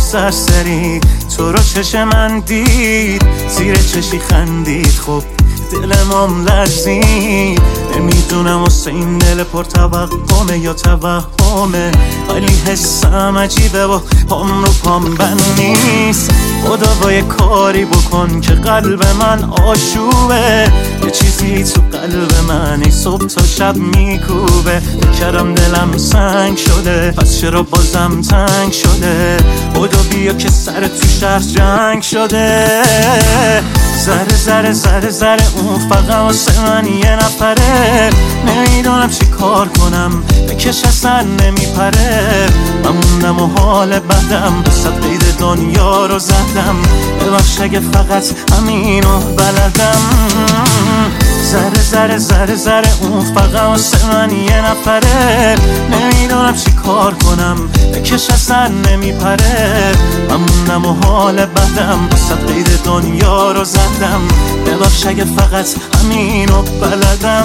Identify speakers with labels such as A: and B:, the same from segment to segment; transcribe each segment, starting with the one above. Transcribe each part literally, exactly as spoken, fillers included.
A: سرسری تو رو چش من دید، زیر چشی خندید، خب دلمم لرزید. نمیدونم واسه این دل پر توقمه یا توهمه، ولی حسم عجیبه و پام رو پام بند نیست. خدا با یه کاری بکن که قلب من آشوبه، یه چیزی تو قلب من ای صبح تا شب میکوبه. بکرم دلم سنگ شده، پس چرا بازم تنگ شده؟ خدا بیا که سر تو شهر جنگ شده. ذره ذره ذره ذره اون فقط واسه من یه نفره، نمیدونم چی کار کنم بکش اصلا نمیپره. من موندم و حال بدم به صد قید دنیا رو زدم، ببخش اگه فقط همینو بلدم. ذره ذره ذره ذره اون فقط واسه من یه نفره، نمیدونم چی کار کنم بکش اصلا نمیپره. من موندم و حال بدم به صد قید دنیا رو زدم، ببخش اگه فقط همینو بلدم.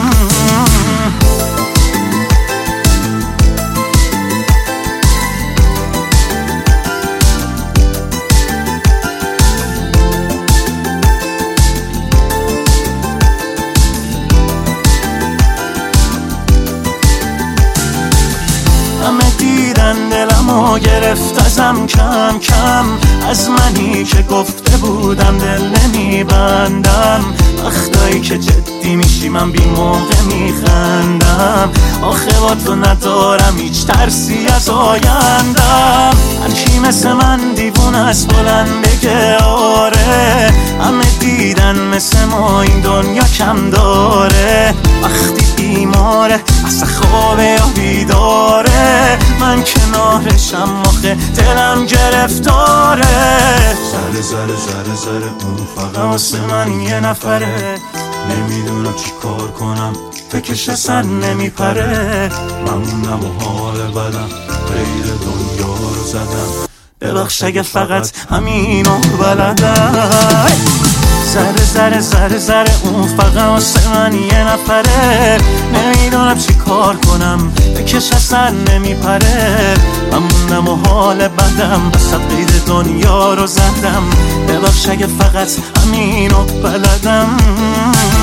A: همه دیدن دلمو گرفت ازم کم کم، از منی که گفته بودم دل نمیبندم. وقتایی که جدی میشی من بی موقع میخندم، آخه با تو ندارم هیچ ترسی از آیندم. هرکی مثل من دیوونه از بلند بگه آره، همه دیدن مثل ما این دنیا کم داره. وقتی بیماره اصلا خوابه یا بیداره، من کنارشم آخه دلم گرفتاره.
B: ذره ذره ذره ذره اون فقط
A: واسه من یه نفره،
B: نمیدونم چی کار کنم
A: فکرش اصلا نمیپره.
B: من موندم و حال بدم غیر دنیا رو زدم،
A: ببخش اگه فقط همینو بلدم. ذره ذره ذره ذره اون فقط واسه من یه نفره، نمیدونم چی کار کنم بکش اصلا نمیپره. من موندم و حال بدم به صد قید دنیا رو زدم، ببخش اگه فقط همینو بلدم.